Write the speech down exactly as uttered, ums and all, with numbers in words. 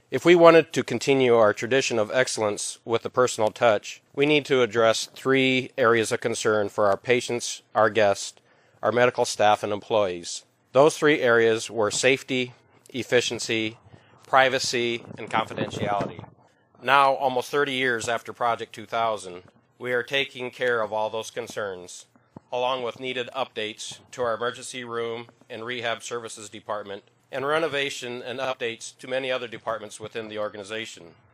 If we wanted to continue our tradition of excellence with the personal touch, we need to address three areas of concern for our patients, our guests, our medical staff, and employees. Those three areas were safety, efficiency, privacy, and confidentiality. Now, almost thirty years after Project two thousand, we are taking care of all those concerns, along with needed updates to our emergency room and rehab services department, and renovation and updates to many other departments within the organization.